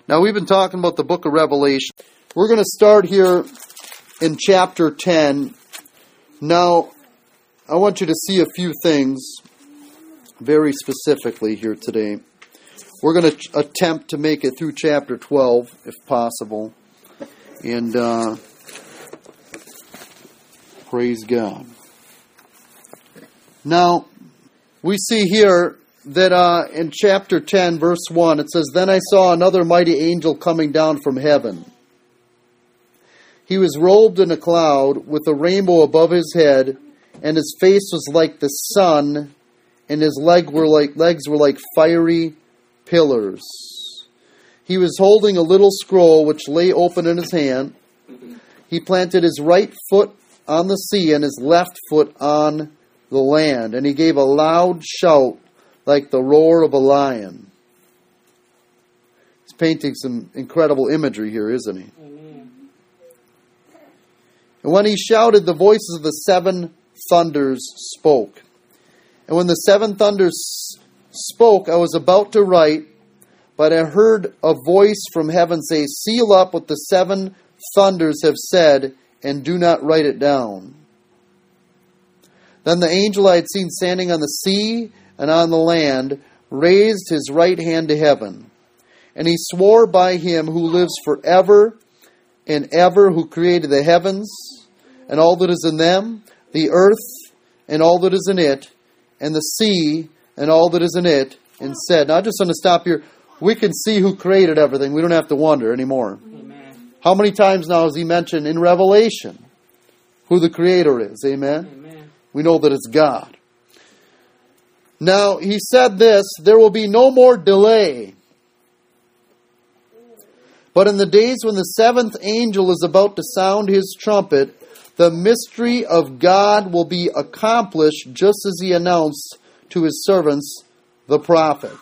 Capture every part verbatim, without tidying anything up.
Now, we've been talking about the book of Revelation. We're going to start here in chapter ten. Now, I want you to see a few things very specifically here today. We're going to attempt to make it through chapter twelve, if possible. And uh, praise God. Now, we see here that uh, in chapter ten, verse one, it says, "Then I saw another mighty angel coming down from heaven. He was robed in a cloud with a rainbow above his head, and his face was like the sun, and his leg were like, legs were like fiery pillars. He was holding a little scroll which lay open in his hand. He planted his right foot on the sea and his left foot on the land, and he gave a loud shout like the roar of a lion." He's painting some incredible imagery here, isn't he? Amen. "And when he shouted, the voices of the seven thunders spoke. And when the seven thunders spoke, I was about to write, but I heard a voice from heaven say, 'Seal up what the seven thunders have said, and do not write it down.' Then the angel I had seen standing on the sea and on the land raised his right hand to heaven. And he swore by him who lives forever and ever, who created the heavens and all that is in them, the earth and all that is in it, and the sea and all that is in it, and said," now I just want to stop here. We can see who created everything. We don't have to wonder anymore. Amen. How many times now has he mentioned in Revelation who the creator is? Amen? Amen. We know that it's God. Now, he said this, "There will be no more delay. But in the days when the seventh angel is about to sound his trumpet, the mystery of God will be accomplished just as he announced to his servants, the prophets."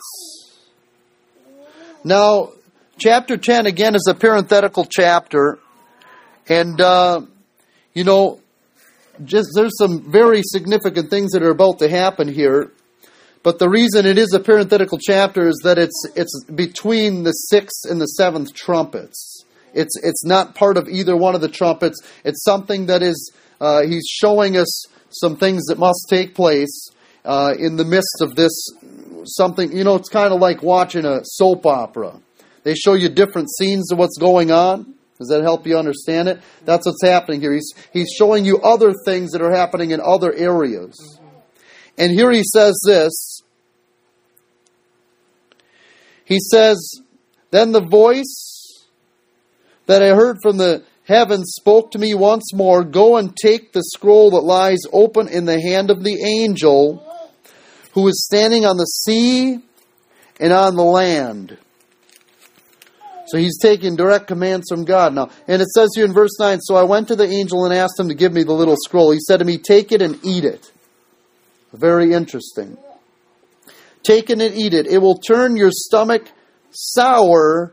Now, chapter ten, again, is a parenthetical chapter. And, uh, you know, just there's some very significant things that are about to happen here. But the reason it is a parenthetical chapter is that it's it's between the sixth and the seventh trumpets. It's it's not part of either one of the trumpets. It's something that is, uh, he's showing us some things that must take place uh, in the midst of this. Something, you know, it's kind of like watching a soap opera. They show you different scenes of what's going on. Does that help you understand it? That's what's happening here. He's he's showing you other things that are happening in other areas. And here he says this. He says, "Then the voice that I heard from the heavens spoke to me once more, 'Go and take the scroll that lies open in the hand of the angel who is standing on the sea and on the land.'" So he's taking direct commands from God now. And it says here in verse nine, "So I went to the angel and asked him to give me the little scroll. He said to me, 'Take it and eat it.'" Very interesting. "Take it and eat it. It will turn your stomach sour,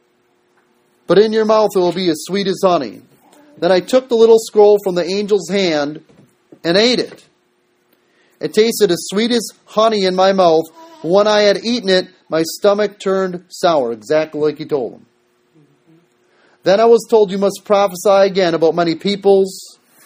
but in your mouth it will be as sweet as honey." Then I took the little scroll from the angel's hand and ate it. It tasted as sweet as honey in my mouth. When I had eaten it, my stomach turned sour, exactly like he told him. Then I was told, "You must prophesy again about many peoples,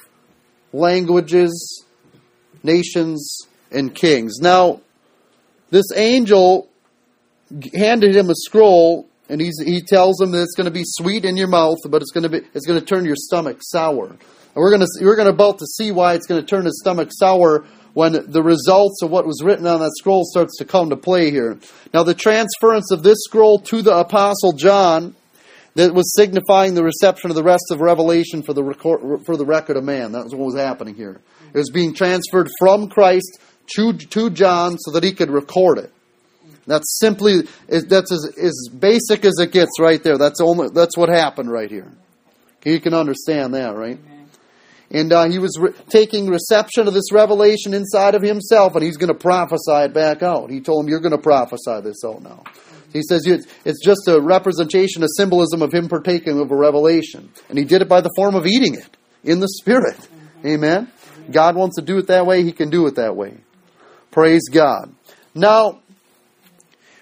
languages, nations, and kings." Now, this angel handed him a scroll, and he's, he tells him that it's going to be sweet in your mouth, but it's going to be it's going to turn your stomach sour. And we're going to we're going to about to see why it's going to turn his stomach sour when the results of what was written on that scroll starts to come to play here. Now, the transference of this scroll to the Apostle John, that was signifying the reception of the rest of Revelation for the record, for the record of man. That was what was happening here. It was being transferred from Christ to, to John so that he could record it. That's simply, that's as, as basic as it gets right there. That's only, that's what happened right here. You can understand that, right? And uh, he was re- taking reception of this revelation inside of himself, and he's going to prophesy it back out. He told him, "You're going to prophesy this out now." He says it's just a representation, a symbolism of him partaking of a revelation. And he did it by the form of eating it in the Spirit. Mm-hmm. Amen? Mm-hmm. God wants to do it that way, he can do it that way. Praise God. Now,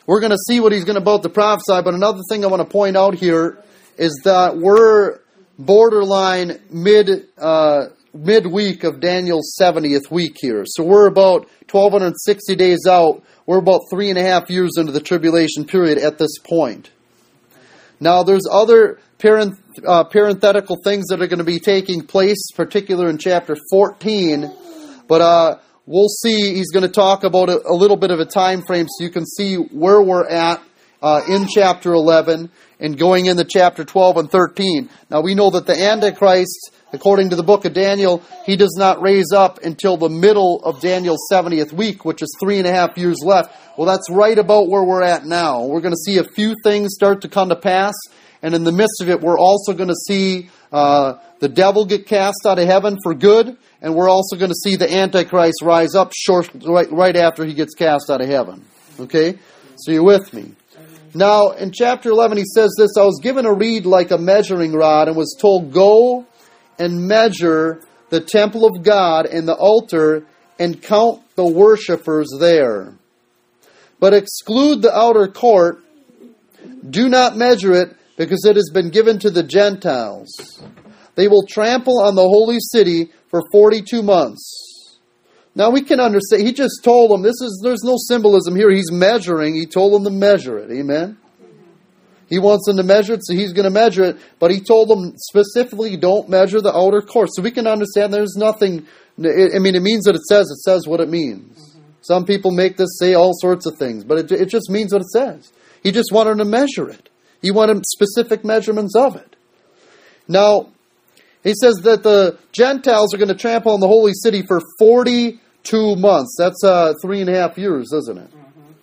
we're going to see what he's going to about to prophesy. But another thing I want to point out here is that we're borderline mid uh, midweek of Daniel's seventieth week here. So we're about twelve sixty days out. We're about three and a half years into the tribulation period at this point. Now, there's other parent, uh, parenthetical things that are going to be taking place, particularly in chapter fourteen. But uh, we'll see. He's going to talk about a, a little bit of a time frame so you can see where we're at uh, in chapter eleven and going into chapter twelve and thirteen. Now, we know that the Antichrist, according to the book of Daniel, he does not raise up until the middle of Daniel's seventieth week, which is three and a half years left. Well, that's right about where we're at now. We're going to see a few things start to come to pass, and in the midst of it, we're also going to see uh, the devil get cast out of heaven for good, and we're also going to see the Antichrist rise up short, right, right after he gets cast out of heaven. Okay? So you're with me. Now, in chapter eleven, he says this, I was given a reed like a measuring rod, and was told, go and measure the temple of God and the altar, and count the worshipers there. But exclude the outer court. Do not measure it, because it has been given to the Gentiles. They will trample on the holy city for forty-two months. Now we can understand, he just told them, this is there's no symbolism here. He's measuring. He told them to measure it. Amen? He wants them to measure it, so he's going to measure it. But he told them specifically, don't measure the outer court. So we can understand there's nothing, I mean, it means what it says. It says what it means. Mm-hmm. Some people make this say all sorts of things, but it, it just means what it says. He just wanted to measure it. He wanted specific measurements of it. Now, he says that the Gentiles are going to trample on the holy city for forty-two months. That's uh, three and a half years, isn't it?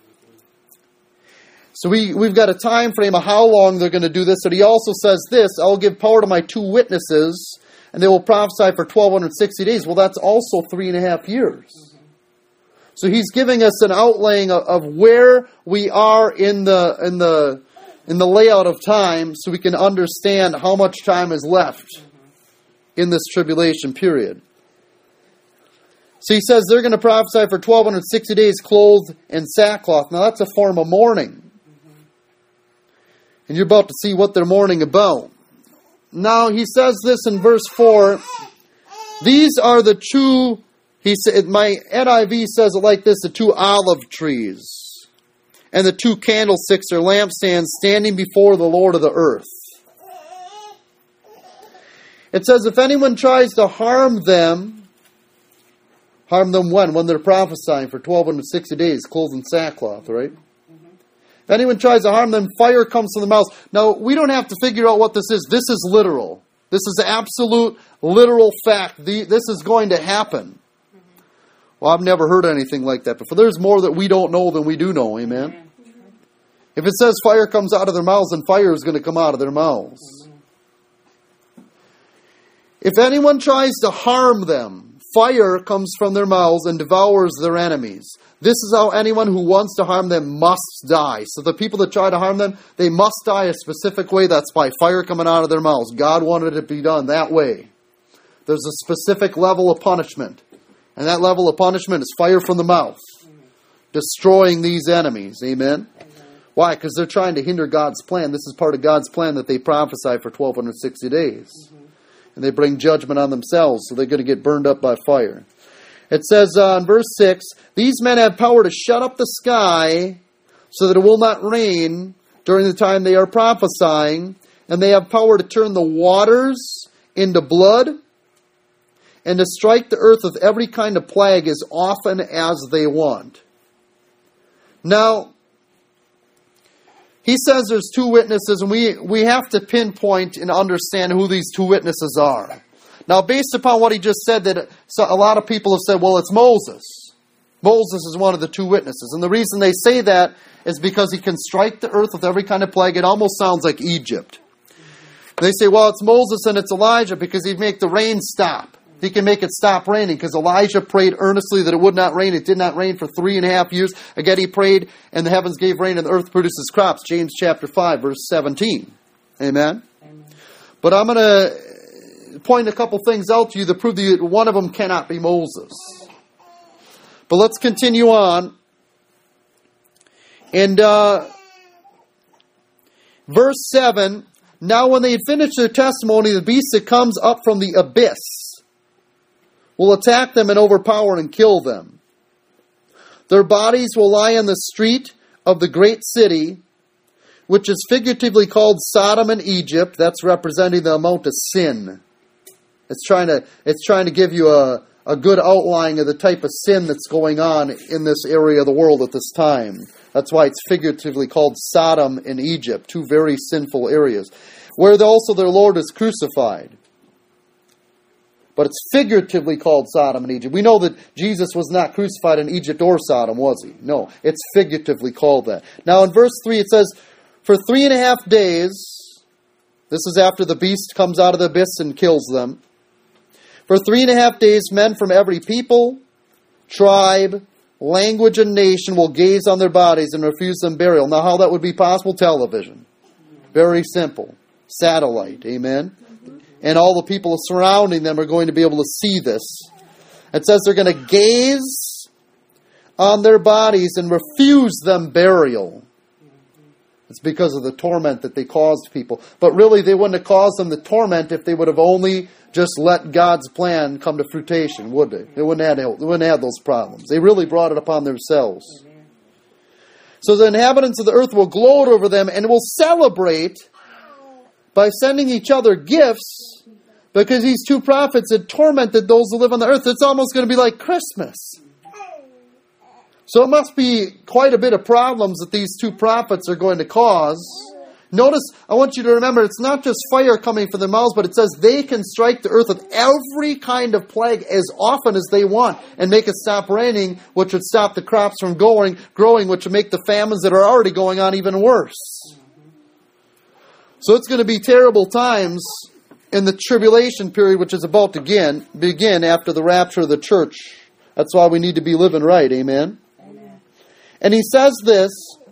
So we, we've got a time frame of how long they're going to do this. And he also says this, I'll give power to my two witnesses, and they will prophesy for twelve sixty days. Well, that's also three and a half years. Mm-hmm. So he's giving us an outlaying of, of where we are in the in the in the layout of time, so we can understand how much time is left mm-hmm. in this tribulation period. So he says they're going to prophesy for twelve sixty days clothed in sackcloth. Now that's a form of mourning. And you're about to see what they're mourning about. Now, he says this in verse four. These are the two, he said, my N I V says it like this, the two olive trees. And the two candlesticks or lampstands standing before the Lord of the earth. It says, if anyone tries to harm them, harm them when? When they're prophesying for twelve sixty days, clothed in sackcloth, right? If anyone tries to harm them, fire comes from the mouth. Now, we don't have to figure out what this is. This is literal. This is absolute, literal fact. The, this is going to happen. Well, I've never heard anything like that before. There's more that we don't know than we do know. Amen? If it says fire comes out of their mouths, then fire is going to come out of their mouths. If anyone tries to harm them, fire comes from their mouths and devours their enemies. This is how anyone who wants to harm them must die. So the people that try to harm them, they must die a specific way. That's by fire coming out of their mouths. God wanted it to be done that way. There's a specific level of punishment. And that level of punishment is fire from the mouth. Destroying these enemies. Amen? Why? Because they're trying to hinder God's plan. This is part of God's plan that they prophesy for twelve sixty days. And they bring judgment on themselves, so they're going to get burned up by fire. It says uh, in verse six, these men have power to shut up the sky so that it will not rain during the time they are prophesying, and they have power to turn the waters into blood and to strike the earth with every kind of plague as often as they want. Now, he says there's two witnesses, and we, we have to pinpoint and understand who these two witnesses are. Now, based upon what he just said, that a lot of people have said, well, it's Moses. Moses is one of the two witnesses. And the reason they say that is because he can strike the earth with every kind of plague. It almost sounds like Egypt. They say, well, it's Moses and it's Elijah because he'd make the rain stop. He can make it stop raining because Elijah prayed earnestly that it would not rain. It did not rain for three and a half years. Again, he prayed and the heavens gave rain and the earth produces crops. James chapter five, verse seventeen. Amen? Amen. But I'm going to point a couple things out to you to prove to you that one of them cannot be Moses. But let's continue on. And uh, verse seven, now when they had finished their testimony, the beast that comes up from the abyss will attack them and overpower and kill them. Their bodies will lie in the street of the great city, which is figuratively called Sodom and Egypt. That's representing the amount of sin. It's trying to, it's trying to give you a, a good outline of the type of sin that's going on in this area of the world at this time. That's why it's figuratively called Sodom and Egypt, two very sinful areas, where also their Lord is crucified. But it's figuratively called Sodom and Egypt. We know that Jesus was not crucified in Egypt or Sodom, was he? No, it's figuratively called that. Now in verse three it says, for three and a half days, this is after the beast comes out of the abyss and kills them. For three and a half days, men from every people, tribe, language, and nation will gaze on their bodies and refuse them burial. Now how that would be possible? Television. Very simple. Satellite. Amen? And all the people surrounding them are going to be able to see this. It says they're going to gaze on their bodies and refuse them burial. It's because of the torment that they caused people. But really, they wouldn't have caused them the torment if they would have only just let God's plan come to fruition, would they? They wouldn't have, they wouldn't have those problems. They really brought it upon themselves. So the inhabitants of the earth will gloat over them and will celebrate by sending each other gifts, because these two prophets had tormented those who live on the earth. It's almost going to be like Christmas. So it must be quite a bit of problems that these two prophets are going to cause. Notice, I want you to remember, it's not just fire coming from their mouths, but it says they can strike the earth with every kind of plague as often as they want and make it stop raining, which would stop the crops from growing, growing, which would make the famines that are already going on even worse. So it's going to be terrible times in the tribulation period, which is about to begin, begin after the rapture of the church. That's why we need to be living right, amen? Amen. And he says this.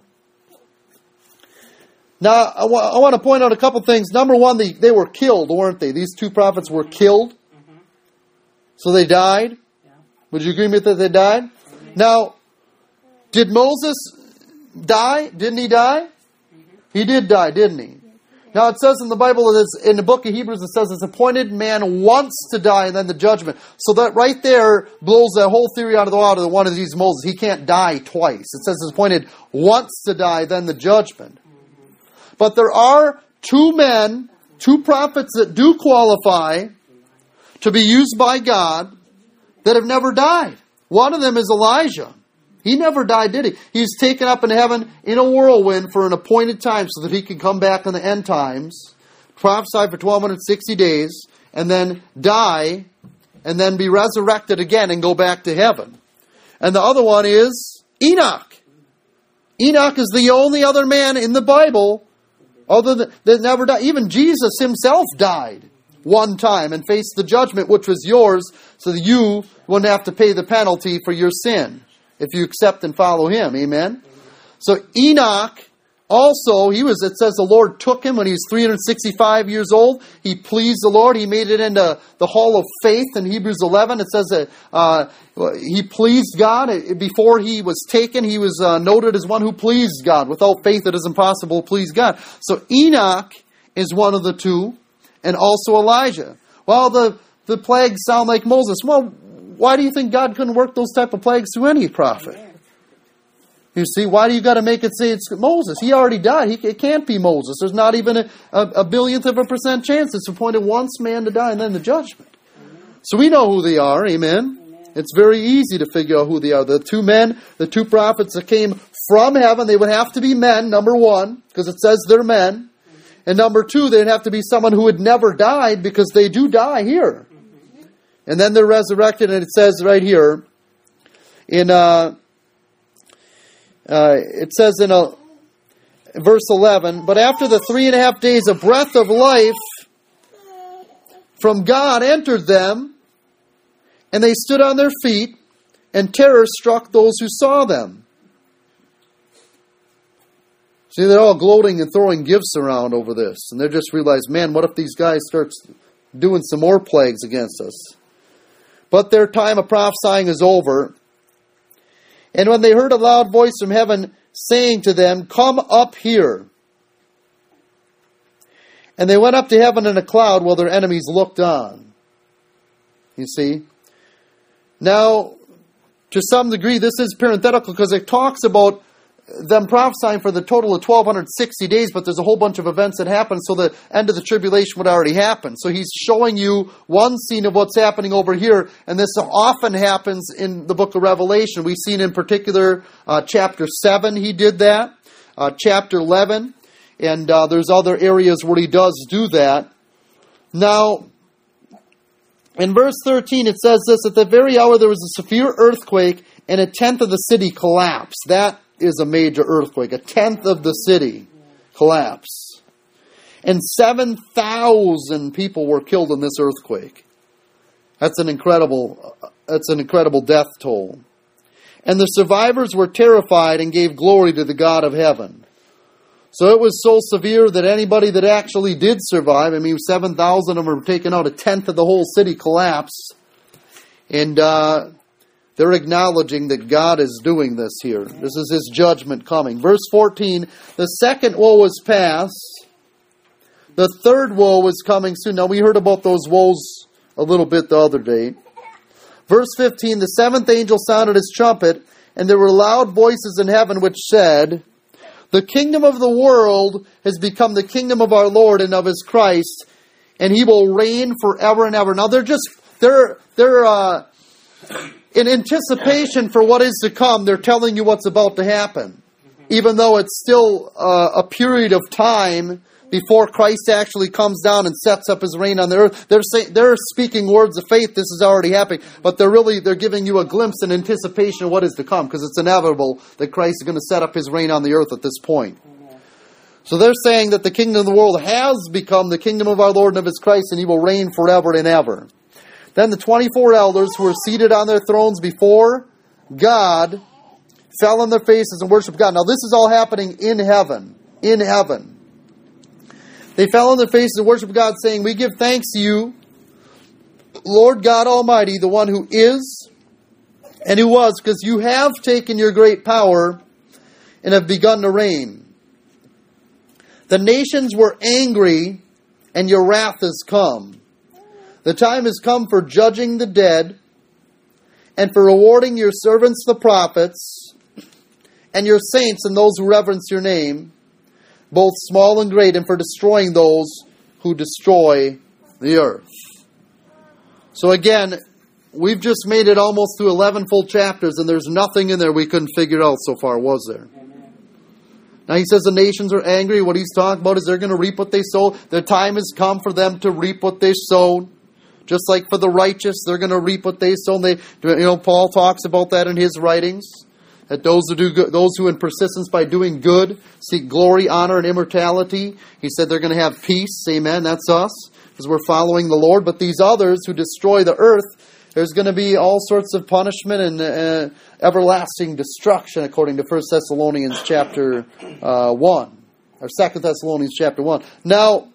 Now, I, w- I want to point out a couple things. Number one, they, they were killed, weren't they? These two prophets were killed. Mm-hmm. So they died. Yeah. Would you agree with that they died? Mm-hmm. Now, did Moses die? Didn't he die? Mm-hmm. He did die, didn't he? Now it says in the Bible, it is, in the book of Hebrews, it says it's appointed man once to die and then the judgment. So that right there blows that whole theory out of the water that one of these Moses. He can't die twice. It says it's appointed once to die, then the judgment. But there are two men, two prophets that do qualify to be used by God that have never died. One of them is Elijah. He never died, did he? He was taken up into heaven in a whirlwind for an appointed time so that he could come back in the end times, prophesy for twelve sixty days, and then die, and then be resurrected again and go back to heaven. And the other one is Enoch. Enoch is the only other man in the Bible other than, that never died. Even Jesus himself died one time and faced the judgment which was yours so that you wouldn't have to pay the penalty for your sin if you accept and follow him. Amen? So Enoch also, he was, it says the Lord took him when he was three hundred sixty-five years old. He pleased the Lord. He made it into the hall of faith in Hebrews eleven. It says that uh, he pleased God. Before he was taken, he was uh, noted as one who pleased God. Without faith, it is impossible to please God. So Enoch is one of the two, and also Elijah. Well, the, the plagues sound like Moses. Well, why do you think God couldn't work those type of plagues through any prophet? You see, why do you got to make it say it's Moses? He already died. He, it can't be Moses. There's not even a, a, a billionth of a percent chance. It's appointed once man to die and then the judgment. So we know who they are. Amen. It's very easy to figure out who they are. The two men, the two prophets that came from heaven, they would have to be men, number one, because it says they're men. And number two, they'd have to be someone who had never died, because they do die here. And then they're resurrected, and it says right here, in uh, uh, it says in a, verse eleven, but after the three and a half days, a breath of life from God entered them, and they stood on their feet, and terror struck those who saw them. See, they're all gloating and throwing gifts around over this, and they just realized, man, what if these guys start doing some more plagues against us? But their time of prophesying is over. And when they heard a loud voice from heaven saying to them, "Come up here." And they went up to heaven in a cloud while their enemies looked on. You see? Now, to some degree, this is parenthetical because it talks about them prophesying for the total of twelve sixty days, but there's a whole bunch of events that happen, so the end of the tribulation would already happen. So he's showing you one scene of what's happening over here, and this often happens in the book of Revelation. We've seen in particular uh, chapter seven, he did that, uh, chapter eleven, and uh, there's other areas where he does do that. Now, in verse thirteen, it says this, "At the very hour there was a severe earthquake, and a tenth of the city collapsed." That is a major earthquake. A tenth of the city collapsed. And seven thousand people were killed in this earthquake. That's an incredible, that's an incredible death toll. And the survivors were terrified and gave glory to the God of heaven. So it was so severe that anybody that actually did survive, I mean, seven thousand of them were taken out, a tenth of the whole city collapsed. And uh, they're acknowledging that God is doing this here. This is His judgment coming. Verse fourteen, "The second woe was past. The third woe is coming soon." Now, we heard about those woes a little bit the other day. Verse fifteen, "The seventh angel sounded his trumpet, and there were loud voices in heaven which said, 'The kingdom of the world has become the kingdom of our Lord and of His Christ, and He will reign forever and ever.'" Now, they're just, they're, they're, uh, in anticipation for what is to come, they're telling you what's about to happen. Even though it's still uh, a period of time before Christ actually comes down and sets up His reign on the earth. They're saying, they're speaking words of faith. This is already happening. But they're really, they're giving you a glimpse and anticipation of what is to come, because it's inevitable that Christ is going to set up His reign on the earth at this point. So they're saying that the kingdom of the world has become the kingdom of our Lord and of His Christ, and He will reign forever and ever. Then the twenty-four elders who were seated on their thrones before God fell on their faces and worshiped God. Now this is all happening in heaven. In heaven. They fell on their faces and worshiped God, saying, "We give thanks to you, Lord God Almighty, the one who is and who was, because you have taken your great power and have begun to reign. The nations were angry, and your wrath has come. The time has come for judging the dead, and for rewarding your servants the prophets, and your saints and those who reverence your name, both small and great, and for destroying those who destroy the earth." So again, we've just made it almost through eleven full chapters, and there's nothing in there we couldn't figure out so far, was there? Now he says the nations are angry. What he's talking about is they're going to reap what they sow. The time has come for them to reap what they sowed. Just like for the righteous, they're going to reap what they sow. And they, you know, Paul talks about that in his writings. That those who do good, those who in persistence by doing good seek glory, honor, and immortality. He said they're going to have peace. Amen. That's us, because we're following the Lord. But these others who destroy the earth, there's going to be all sorts of punishment and uh, everlasting destruction, according to First Thessalonians chapter uh, one, or Second Thessalonians chapter one. Now,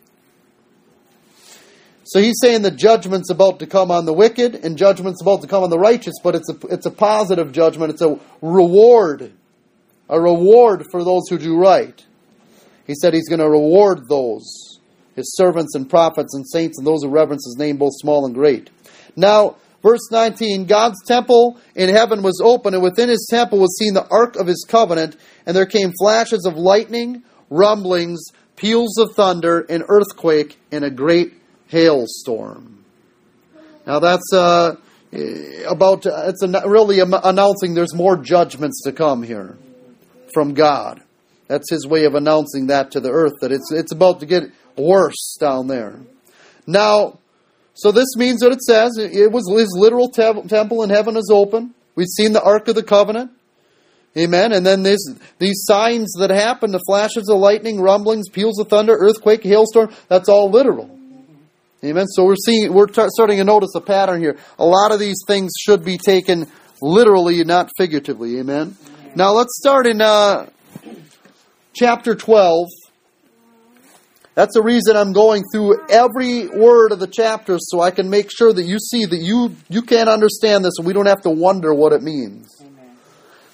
so he's saying the judgment's about to come on the wicked, and judgment's about to come on the righteous, but it's a it's a positive judgment. It's a reward, a reward for those who do right. He said He's going to reward those, His servants and prophets and saints and those who reverence His name, both small and great. Now, verse nineteen, "God's temple in heaven was open, and within His temple was seen the ark of His covenant, and there came flashes of lightning, rumblings, peals of thunder, an earthquake, and a great hailstorm." Now that's uh, about, it's really announcing there's more judgments to come here from God. That's His way of announcing that to the earth, that it's it's about to get worse down there. Now, so this means what it says. It was His literal te- temple in heaven is open. We've seen the Ark of the Covenant. Amen. And then this, these signs that happen, the flashes of lightning, rumblings, peals of thunder, earthquake, hailstorm, that's all literal. Amen. So we're seeing, we're t- starting to notice a pattern here. A lot of these things should be taken literally, not figuratively. Amen. Now let's start in uh, chapter twelve. That's the reason I'm going through every word of the chapter, so I can make sure that you see that you, you can't understand this and we don't have to wonder what it means.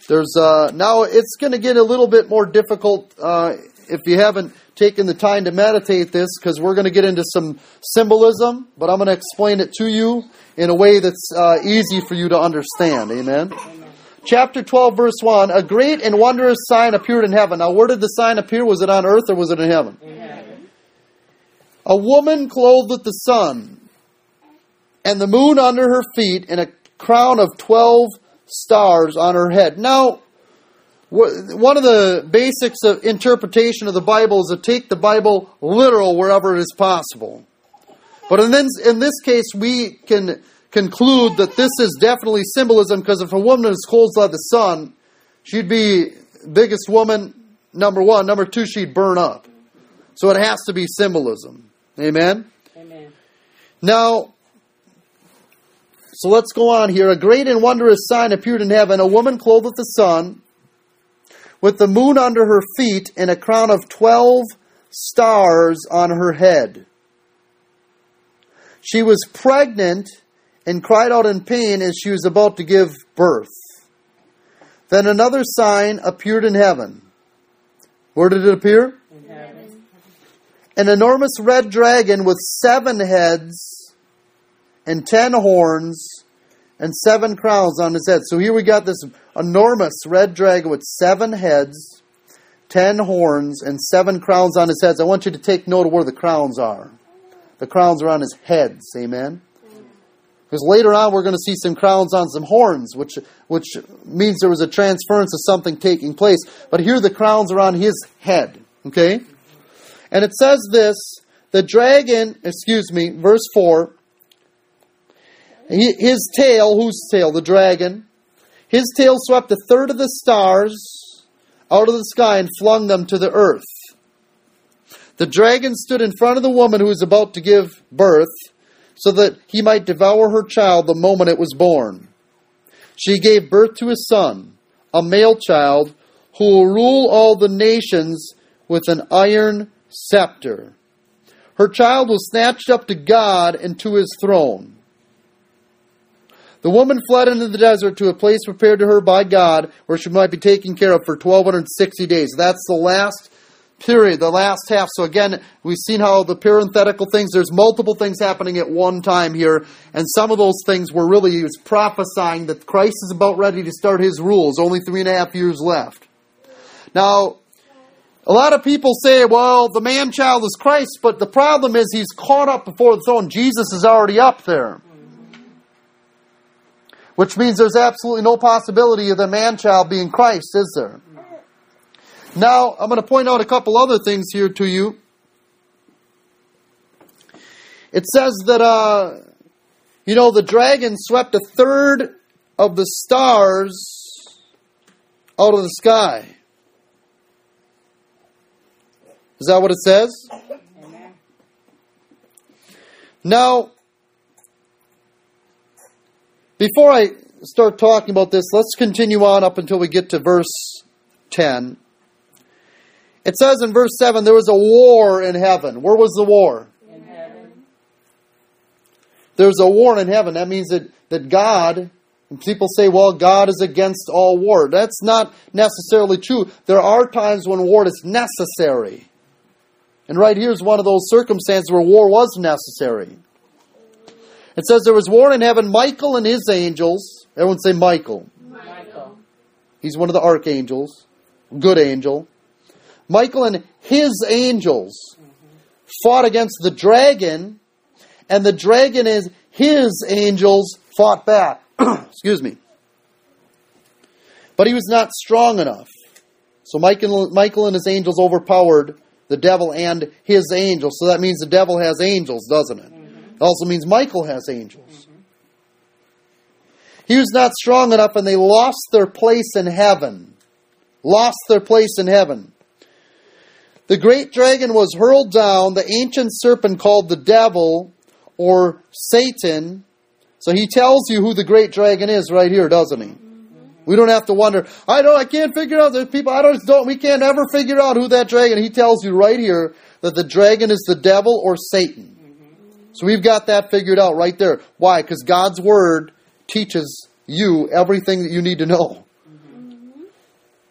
There's uh, now it's going to get a little bit more difficult uh, if you haven't taken the time to meditate this, because we're going to get into some symbolism, but I'm going to explain it to you in a way that's uh, easy for you to understand. Amen? Amen. Chapter twelve, verse one, a great and wondrous sign appeared in heaven. Now, where did the sign appear? Was it on earth or was it in heaven? In heaven. A woman clothed with the sun, and the moon under her feet, and a crown of twelve stars on her head. Now, one of the basics of interpretation of the Bible is to take the Bible literal wherever it is possible. But in this, in this case, we can conclude that this is definitely symbolism, because if a woman is clothed by the sun, she'd be biggest woman, number one. Number two, she'd burn up. So it has to be symbolism. Amen? Amen. Now, so let's go on here. A great and wondrous sign appeared in heaven, a woman clothed with the sun, with the moon under her feet, and a crown of twelve stars on her head. She was pregnant and cried out in pain as she was about to give birth. Then another sign appeared in heaven. Where did it appear? In heaven. An enormous red dragon with seven heads and ten horns and seven crowns on his head. So here we got this enormous red dragon with seven heads, ten horns, and seven crowns on his heads. I want you to take note of where the crowns are. The crowns are on his heads. Amen? Because later on we're going to see some crowns on some horns, which which means there was a transference of something taking place. But here the crowns are on his head. Okay? And it says this, the dragon, excuse me, verse four, his tail, whose tail? The dragon. His tail swept a third of the stars out of the sky and flung them to the earth. The dragon stood in front of the woman who was about to give birth, so that he might devour her child the moment it was born. She gave birth to a son, a male child, who will rule all the nations with an iron scepter. Her child was snatched up to God and to his throne. The woman fled into the desert to a place prepared to her by God, where she might be taken care of for twelve sixty days. That's the last period, the last half. So again, we've seen how the parenthetical things, there's multiple things happening at one time here, and some of those things were really, he was prophesying that Christ is about ready to start his rule. There's only three and a half years left. Now, a lot of people say, well, the man-child is Christ, but the problem is he's caught up before the throne. Jesus is already up there. Which means there's absolutely no possibility of the man-child being Christ, is there? Now, I'm going to point out a couple other things here to you. It says that, uh, you know, the dragon swept a third of the stars out of the sky. Is that what it says? Amen. Now, before I start talking about this, let's continue on up until we get to verse ten. It says in verse seven, there was a war in heaven. Where was the war? In heaven. There's a war in heaven. That means that, that God, and people say, well, God is against all war. That's not necessarily true. There are times when war is necessary. And right here is one of those circumstances where war was necessary. It says there was war in heaven, Michael and his angels. Everyone say Michael. Michael. He's one of the archangels. Good angel. Michael and his angels fought against the dragon, and the dragon and his angels fought back. Excuse me. But he was not strong enough. So Michael, Michael and his angels overpowered the devil and his angels. So that means the devil has angels, doesn't it? Mm-hmm. It also means Michael has angels. Mm-hmm. He was not strong enough, and they lost their place in heaven. Lost their place in heaven. The great dragon was hurled down, the ancient serpent called the devil, or Satan. So he tells you who the great dragon is right here, doesn't he? Mm-hmm. We don't have to wonder, I don't, I can't figure out, there's people, I don't, don't, we can't ever figure out who that dragon, he tells you right here that the dragon is the devil or Satan. Mm-hmm. So we've got that figured out right there. Why? Because God's Word teaches you everything that you need to know. Mm-hmm.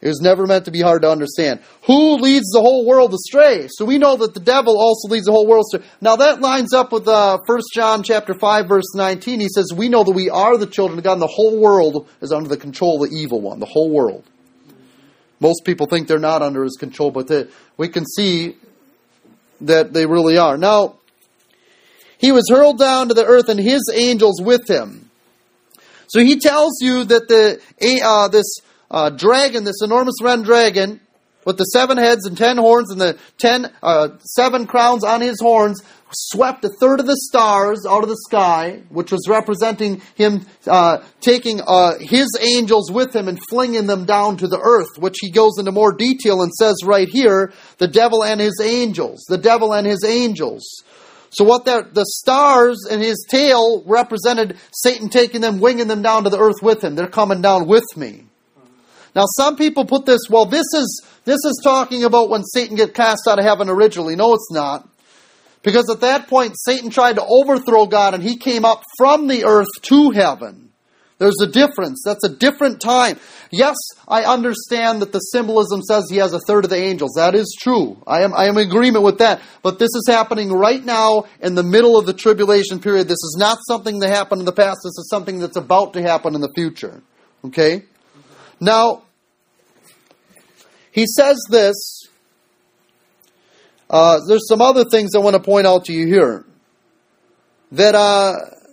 It was never meant to be hard to understand. Who leads the whole world astray? So we know that the devil also leads the whole world astray. Now that lines up with uh, First John chapter five, verse nineteen. He says, we know that we are the children of God, and the whole world is under the control of the evil one. The whole world. Most people think they're not under his control, but they, we can see that they really are. Now, he was hurled down to the earth, and his angels with him. So he tells you that the uh, this uh, dragon, this enormous red dragon, with the seven heads and ten horns and the ten uh, seven crowns on his horns, swept a third of the stars out of the sky, which was representing him uh, taking uh, his angels with him and flinging them down to the earth, which he goes into more detail and says right here, the devil and his angels, the devil and his angels. So what that the stars and his tail represented Satan taking them, winging them down to the earth with him. They're coming down with me. Now some people put this, well, this is this is talking about when Satan get cast out of heaven originally. No, it's not. Because at that point, Satan tried to overthrow God, and he came up from the earth to heaven. There's a difference. That's a different time. Yes, I understand that the symbolism says he has a third of the angels. That is true. I am, I am in agreement with that. But this is happening right now in the middle of the tribulation period. This is not something that happened in the past. This is something that's about to happen in the future. Okay? Now, he says this. Uh, there's some other things I want to point out to you here. That uh,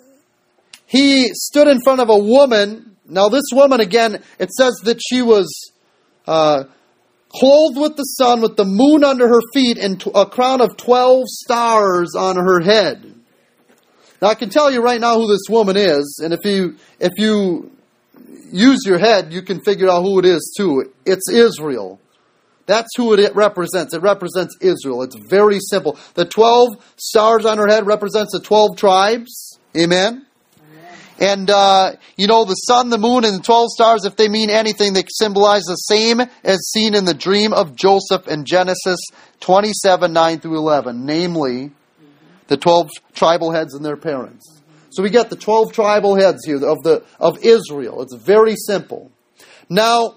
he stood in front of a woman. Now this woman, again, it says that she was uh, clothed with the sun, with the moon under her feet, and a crown of twelve stars on her head. Now I can tell you right now who this woman is, and if you if you use your head, you can figure out who it is too. It's Israel. That's who it represents. It represents Israel. It's very simple. The twelve stars on her head represents the twelve tribes. Amen? Amen. And, uh, you know, the sun, the moon, and the twelve stars, if they mean anything, they symbolize the same as seen in the dream of Joseph in Genesis twenty-seven, nine through eleven. Namely, mm-hmm. the twelve tribal heads and their parents. Mm-hmm. So we get the twelve tribal heads here of the of Israel. It's very simple. Now,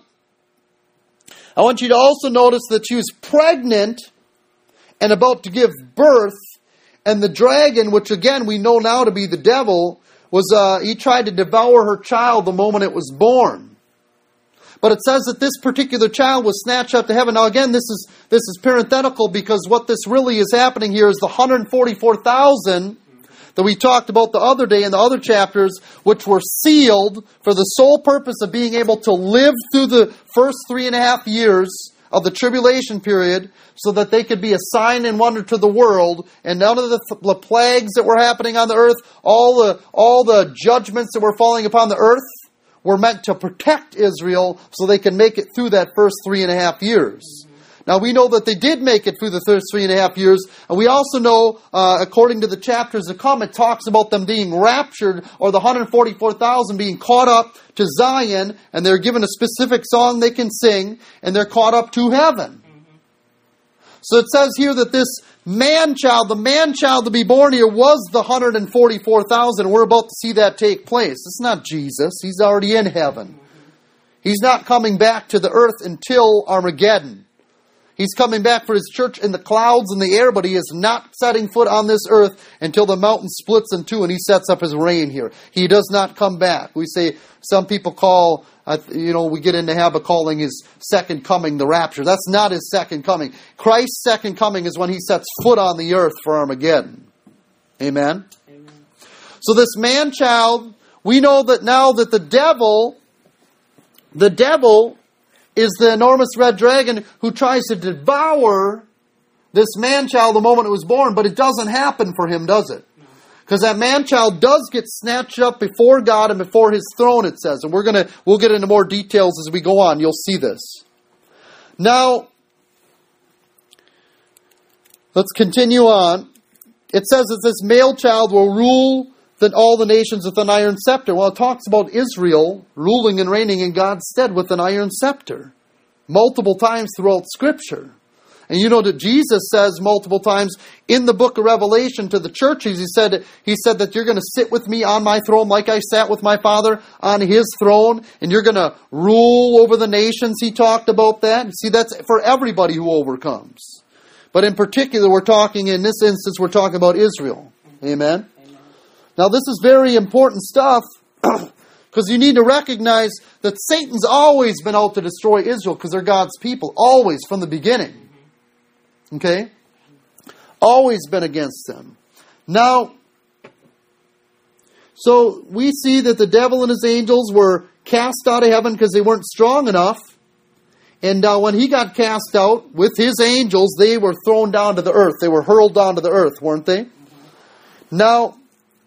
I want you to also notice that she was pregnant and about to give birth, and the dragon, which again we know now to be the devil, was uh, he tried to devour her child the moment it was born. But it says that this particular child was snatched up to heaven. Now again, this is this is parenthetical, because what this really is happening here is the one hundred forty-four thousand that we talked about the other day in the other chapters, which were sealed for the sole purpose of being able to live through the first three and a half years of the tribulation period, so that they could be a sign and wonder to the world, and none of the, the plagues that were happening on the earth, all the all the judgments that were falling upon the earth, were meant to protect Israel so they can make it through that first three and a half years. Now, we know that they did make it through the first three and a half years, and we also know, uh, according to the chapters to come, it talks about them being raptured, or the one hundred forty-four thousand being caught up to Zion, and they're given a specific song they can sing, and they're caught up to heaven. Mm-hmm. So it says here that this man-child, the man-child to be born here, was the one hundred forty-four thousand, and we're about to see that take place. It's not Jesus. He's already in heaven. Mm-hmm. He's not coming back to the earth until Armageddon. He's coming back for his church in the clouds in the air, but he is not setting foot on this earth until the mountain splits in two and he sets up his reign here. He does not come back. We say, some people call, uh, you know, we get into habit calling his second coming the rapture. That's not his second coming. Christ's second coming is when he sets foot on the earth for Armageddon. Amen? Amen. So this man-child, we know that now that the devil, the devil... is the enormous red dragon who tries to devour this man-child the moment it was born, but it doesn't happen for him, does it? Because that man-child does get snatched up before God and before his throne, it says. And we're gonna we'll get into more details as we go on. You'll see this. Now, let's continue on. It says that this male child will rule than all the nations with an iron scepter. Well, it talks about Israel ruling and reigning in God's stead with an iron scepter. Multiple times throughout Scripture. And you know that Jesus says multiple times in the book of Revelation to the churches, he said, he said that you're going to sit with me on my throne like I sat with my Father on his throne, and you're going to rule over the nations. He talked about that. See, that's for everybody who overcomes. But in particular, we're talking, in this instance, we're talking about Israel. Amen? Amen. Now, this is very important stuff, because you need to recognize that Satan's always been out to destroy Israel, because they're God's people. Always, from the beginning. Okay? Always been against them. Now, so we see that the devil and his angels were cast out of heaven because they weren't strong enough. And uh, when he got cast out with his angels, they were thrown down to the earth. They were hurled down to the earth, weren't they? Mm-hmm. Now,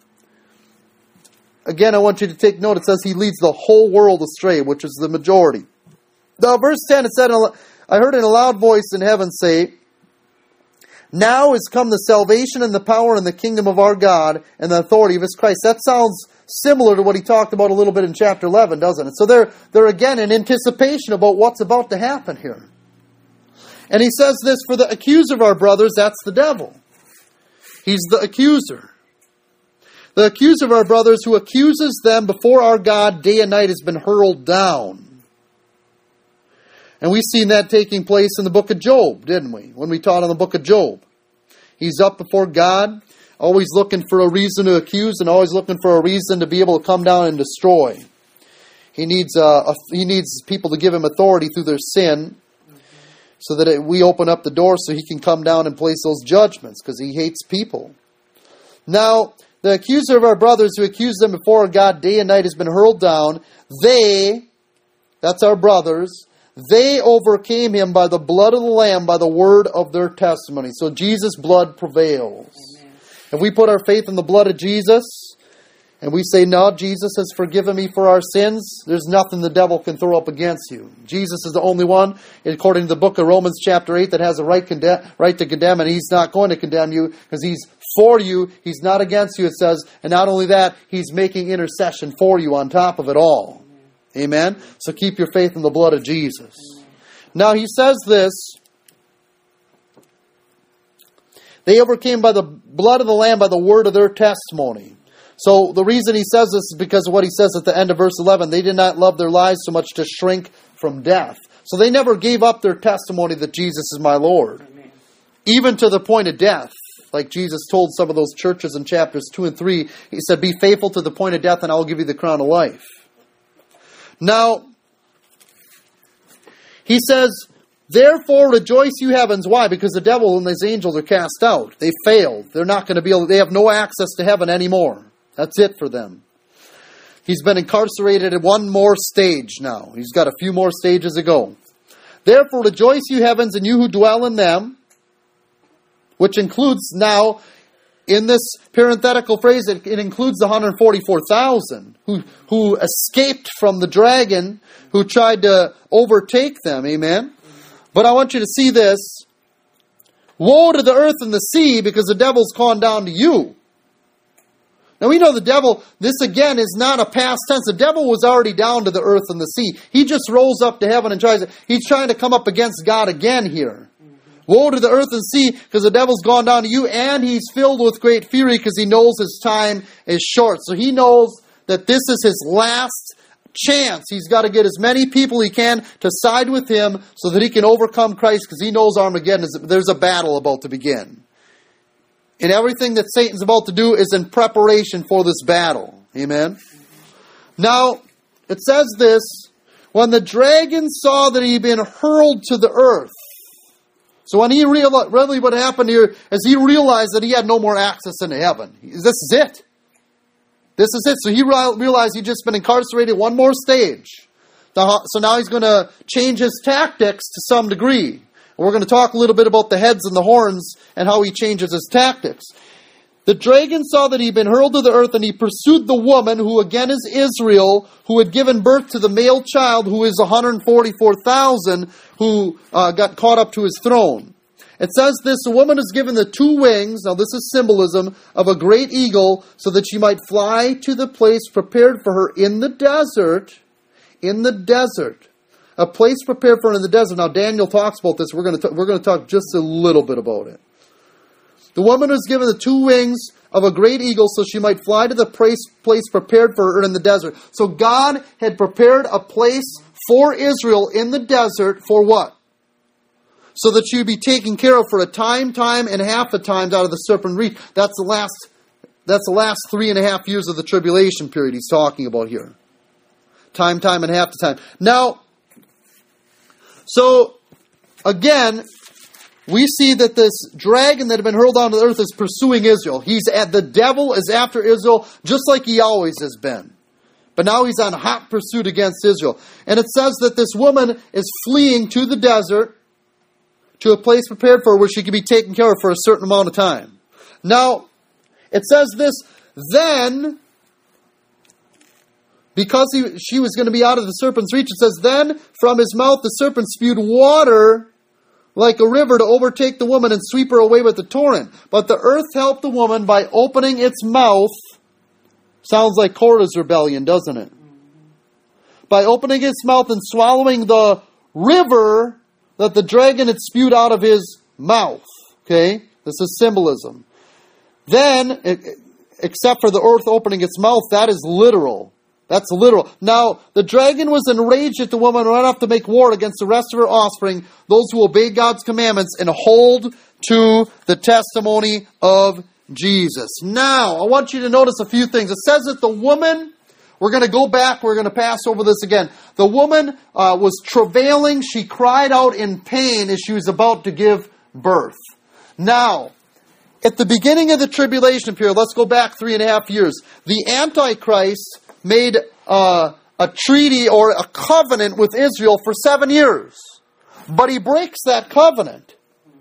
again, I want you to take note. It says he leads the whole world astray, which is the majority. Now, verse ten, it said, I heard in a loud voice in heaven say, now is come the salvation and the power and the kingdom of our God and the authority of his Christ. That sounds similar to what he talked about a little bit in chapter eleven, doesn't it? So they're, they're again in anticipation about what's about to happen here. And he says this, for the accuser of our brothers, that's the devil. He's the accuser. The accuser of our brothers who accuses them before our God day and night has been hurled down. And we've seen that taking place in the book of Job, didn't we? When we taught on the book of Job. He's up before God, always looking for a reason to accuse and always looking for a reason to be able to come down and destroy. He needs uh, a, he needs people to give him authority through their sin so that it, we open up the door so he can come down and place those judgments because he hates people. Now, the accuser of our brothers who accuse them before our God day and night has been hurled down. They, that's our brothers, they overcame him by the blood of the Lamb, by the word of their testimony. So Jesus' blood prevails. Amen. If we put our faith in the blood of Jesus, and we say, no, Jesus has forgiven me for our sins, there's nothing the devil can throw up against you. Jesus is the only one, according to the book of Romans chapter eight, that has a right, condemn, right to condemn, and he's not going to condemn you, because he's for you, he's not against you, it says, and not only that, he's making intercession for you on top of it all. Amen? So keep your faith in the blood of Jesus. Now he says this, they overcame by the blood of the Lamb, by the word of their testimony. So the reason he says this is because of what he says at the end of verse eleven. They did not love their lives so much to shrink from death. So they never gave up their testimony that Jesus is my Lord. Amen. Even to the point of death. Like Jesus told some of those churches in chapters two and three. He said, be faithful to the point of death and I will give you the crown of life. Now, he says, therefore rejoice you heavens. Why? Because the devil and his angels are cast out. They failed. They're not going to be able, they have no access to heaven anymore. That's it for them. He's been incarcerated at one more stage now. He's got a few more stages to go. Therefore rejoice you heavens and you who dwell in them, which includes now, in this parenthetical phrase, it, it includes the one hundred forty-four thousand who, who escaped from the dragon who tried to overtake them. Amen? But I want you to see this. Woe to the earth and the sea because the devil's gone down to you. Now we know the devil, this again is not a past tense. The devil was already down to the earth and the sea. He just rose up to heaven and tries to, he's trying to come up against God again here. Woe to the earth and sea, because the devil's gone down to you, and he's filled with great fury, because he knows his time is short. So he knows that this is his last chance. He's got to get as many people he can to side with him, so that he can overcome Christ, because he knows Armageddon, is, there's a battle about to begin. And everything that Satan's about to do is in preparation for this battle. Amen? Now, it says this, when the dragon saw that he had been hurled to the earth. So when he realized, really what happened here is he realized that he had no more access into heaven. This is it. This is it. So he realized he'd just been incarcerated one more stage. So now he's going to change his tactics to some degree. And we're going to talk a little bit about the heads and the horns and how he changes his tactics. The dragon saw that he'd been hurled to the earth, and he pursued the woman, who again is Israel, who had given birth to the male child, who is one hundred forty-four thousand, who uh, got caught up to his throne. It says this, the woman is given the two wings, now this is symbolism, of a great eagle, so that she might fly to the place prepared for her in the desert, in the desert. a place prepared for her in the desert. Now Daniel talks about this. We're going to we're going to talk just a little bit about it. The woman was given the two wings of a great eagle so she might fly to the place, place prepared for her in the desert. So God had prepared a place for Israel in the desert for what? So that she would be taken care of for a time, time, and half a time out of the serpent reach. That's the last, that's the last three and a half years of the tribulation period he's talking about here. Time, time, and half the time. Now, so, again, we see that this dragon that had been hurled down to the earth is pursuing Israel. He's at, the devil is after Israel just like he always has been. But now he's on hot pursuit against Israel. And it says that this woman is fleeing to the desert to a place prepared for her where she can be taken care of for a certain amount of time. Now, it says this, then, because he, she was going to be out of the serpent's reach, it says, then from his mouth the serpent spewed water like a river to overtake the woman and sweep her away with the torrent. But the earth helped the woman by opening its mouth. Sounds like Korah's rebellion, doesn't it? By opening its mouth and swallowing the river that the dragon had spewed out of his mouth. Okay? This is symbolism. Then, except for the earth opening its mouth, that is literal. That's literal. Now, the dragon was enraged at the woman and went off to make war against the rest of her offspring, those who obey God's commandments and hold to the testimony of Jesus. Now, I want you to notice a few things. It says that the woman, we're going to go back, we're going to pass over this again. The woman uh, was travailing. She cried out in pain as she was about to give birth. Now, at the beginning of the tribulation period, let's go back three and a half years, the Antichrist made uh, a treaty or a covenant with Israel for seven years. But he breaks that covenant.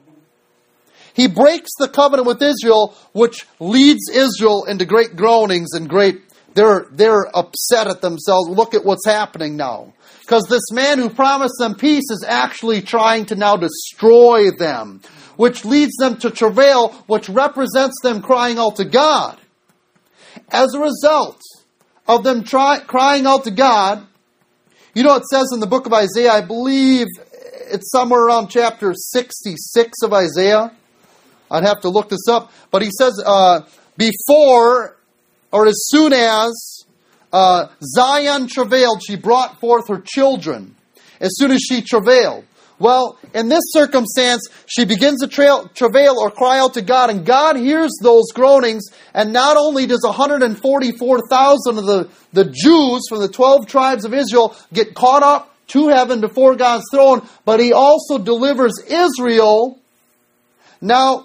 He breaks the covenant with Israel, which leads Israel into great groanings and great, they're, they're upset at themselves. Look at what's happening now. Because this man who promised them peace is actually trying to now destroy them, which leads them to travail, which represents them crying out to God. As a result of them try, crying out to God, you know, it says in the book of Isaiah, I believe it's somewhere around chapter sixty-six of Isaiah. I'd have to look this up. But he says, uh, before, or as soon as uh, Zion travailed, she brought forth her children. As soon as she travailed. Well, in this circumstance, she begins to tra- travail or cry out to God, and God hears those groanings, and not only does one hundred forty-four thousand of the, the Jews from the twelve tribes of Israel get caught up to heaven before God's throne, but he also delivers Israel. Now,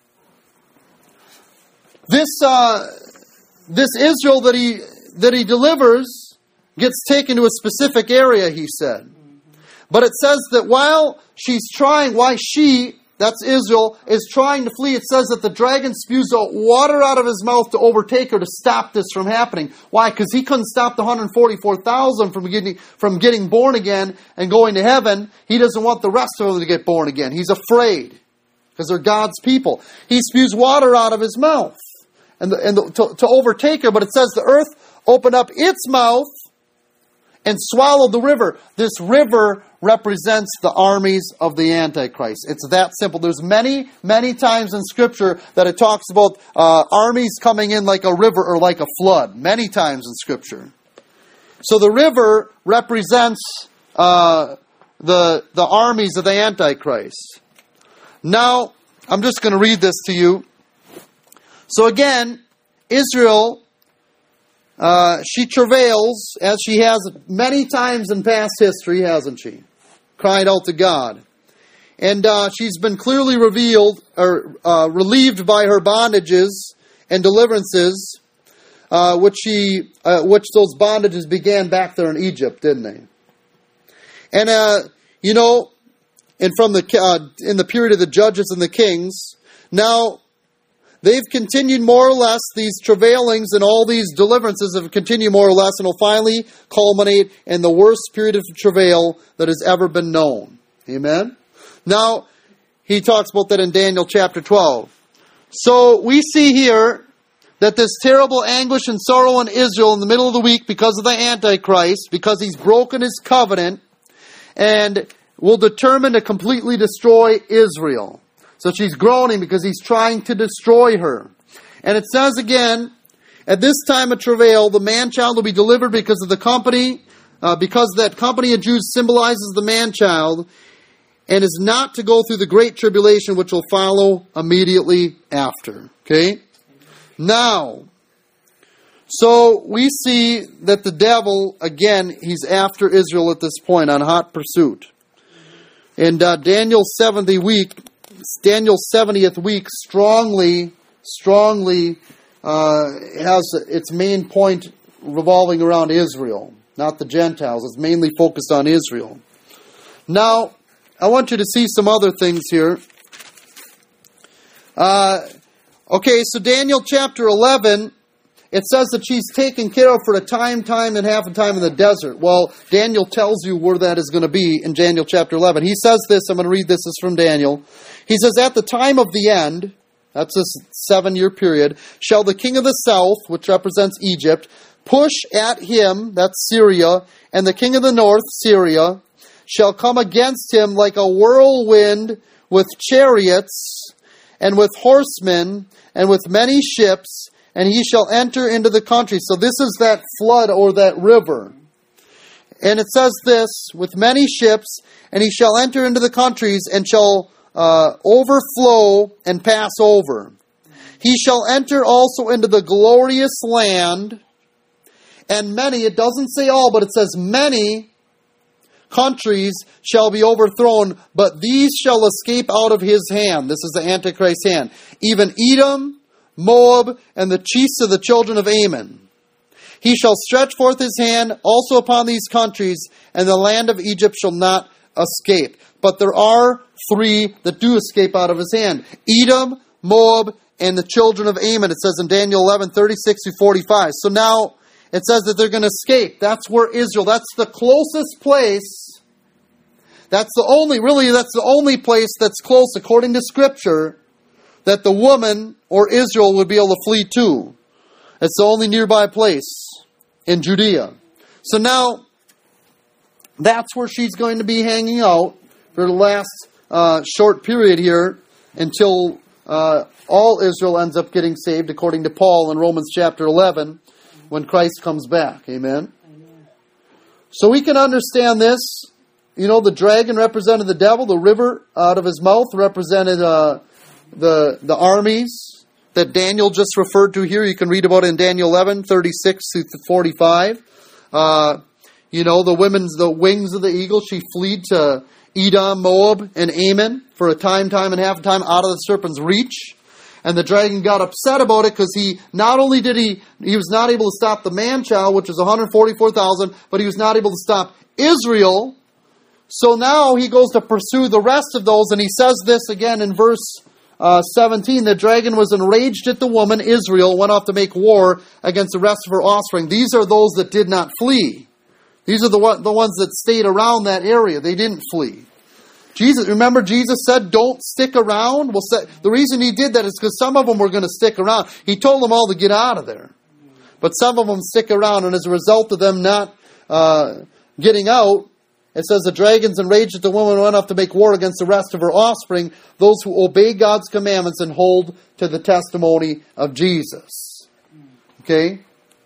this uh, this Israel that he that he delivers gets taken to a specific area, he said. But it says that while she's trying, why she, that's Israel, is trying to flee, it says that the dragon spews out water out of his mouth to overtake her to stop this from happening. Why? Because he couldn't stop the one hundred forty-four thousand from getting, from getting born again and going to heaven. He doesn't want the rest of them to get born again. He's afraid because they're God's people. He spews water out of his mouth and, the, and the, to, to overtake her. But it says the earth opened up its mouth and swallowed the river. This river represents the armies of the Antichrist. It's that simple. There's many, many times in Scripture that it talks about uh, armies coming in like a river or like a flood. Many times in Scripture. So the river represents uh, the, the armies of the Antichrist. Now, I'm just going to read this to you. So again, Israel, Uh, she travails, as she has many times in past history, hasn't she? Cried out to God. And uh, she's been clearly revealed, or uh, relieved by her bondages and deliverances, uh, which she, uh, which those bondages began back there in Egypt, didn't they? And, uh, you know, and from the, uh, in the period of the judges and the kings, now, they've continued more or less, these travailings and all these deliverances have continued more or less, and will finally culminate in the worst period of travail that has ever been known. Amen? Now, he talks about that in Daniel chapter twelve. So, we see here that this terrible anguish and sorrow in Israel in the middle of the week because of the Antichrist, because he's broken his covenant, and will determine to completely destroy Israel. So she's groaning because he's trying to destroy her. And it says again, at this time of travail, the man-child will be delivered because of the company, uh, because that company of Jews symbolizes the man-child, and is not to go through the great tribulation which will follow immediately after. Okay? Now, so we see that the devil, again, he's after Israel at this point on hot pursuit. And uh, Daniel's seventieth week, Daniel's seventieth week strongly, strongly uh, has its main point revolving around Israel, not the Gentiles. It's mainly focused on Israel. Now, I want you to see some other things here. Uh, okay, so Daniel chapter eleven, it says that she's taken care of for a time, time, and half a time in the desert. Well, Daniel tells you where that is going to be in Daniel chapter eleven. He says this, I'm going to read this, this is from Daniel. He says, at the time of the end, that's this seven-year period, shall the king of the south, which represents Egypt, push at him, that's Syria, and the king of the north, Syria, shall come against him like a whirlwind with chariots and with horsemen and with many ships, and he shall enter into the country. So this is that flood or that river. And it says this, with many ships, and he shall enter into the countries and shall uh, overflow and pass over. He shall enter also into the glorious land, and many, it doesn't say all, but it says many countries shall be overthrown, but these shall escape out of his hand. This is the Antichrist's hand. Even Edom, Moab, and the chiefs of the children of Ammon. He shall stretch forth his hand also upon these countries, and the land of Egypt shall not escape. But there are three that do escape out of his hand. Edom, Moab, and the children of Ammon. It says in Daniel eleven, thirty-six through forty-five. So now it says that they're going to escape. That's where Israel, that's the closest place. That's the only, really, that's the only place that's close, according to Scripture, that the woman or Israel would be able to flee to. It's the only nearby place in Judea. So now, that's where she's going to be hanging out for the last uh, short period here until uh, all Israel ends up getting saved, according to Paul in Romans chapter eleven, when Christ comes back. Amen? Amen. So we can understand this. You know, the dragon represented the devil. The river out of his mouth represented uh, the the armies that Daniel just referred to here. You can read about it in Daniel eleven, thirty-six through forty-five. Uh, you know, the women's, the wings of the eagle, she fled to Edom, Moab, and Ammon for a time, time, and half a time out of the serpent's reach. And the dragon got upset about it because he, not only did he, he was not able to stop the man-child, which is one hundred forty-four thousand, but he was not able to stop Israel. So now he goes to pursue the rest of those, and he says this again in verse uh, seventeen. The dragon was enraged at the woman, Israel, went off to make war against the rest of her offspring. These are those that did not flee. These are the, one, the ones that stayed around that area. They didn't flee. Jesus, remember Jesus said, don't stick around? Well, say, the reason he did that is because some of them were going to stick around. He told them all to get out of there. But some of them stick around, and as a result of them not uh, getting out, it says the dragons enraged at the woman went off to make war against the rest of her offspring, those who obey God's commandments and hold to the testimony of Jesus. Okay?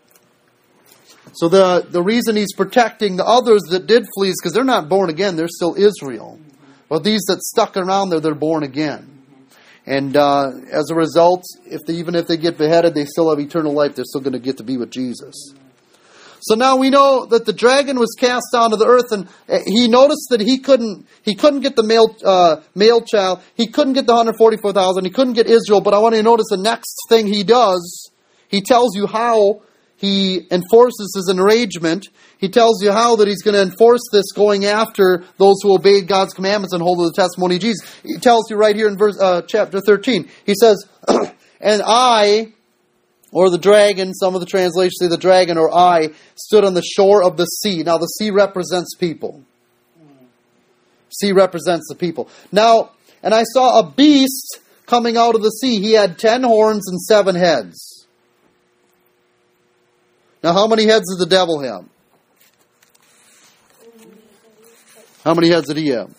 So the, the reason he's protecting the others that did flee is because they're not born again. They're still Israel. But these that stuck around there, they're born again. And uh, as a result, if they, even if they get beheaded, they still have eternal life. They're still going to get to be with Jesus. So now we know that the dragon was cast down to the earth, and he noticed that he couldn't he couldn't get the male uh, male child. He couldn't get the one hundred forty-four thousand. He couldn't get Israel. But I want you to notice the next thing he does. He tells you how he enforces his enragement. He tells you how that he's going to enforce this going after those who obeyed God's commandments and hold to the testimony of Jesus. He tells you right here in verse uh, chapter thirteen. He says, and I... or the dragon, some of the translations say the dragon or I, stood on the shore of the sea. Now the sea represents people. Sea represents the people. Now, and I saw a beast coming out of the sea. He had ten horns and seven heads. Now how many heads does the devil have? How many heads did he have?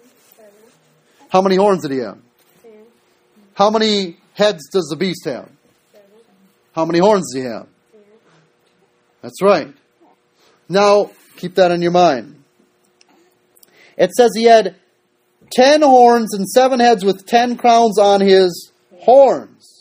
How many horns did he have? How many heads does the beast have? How many horns does he have? That's right. Now, keep that in your mind. It says he had ten horns and seven heads with ten crowns on his horns.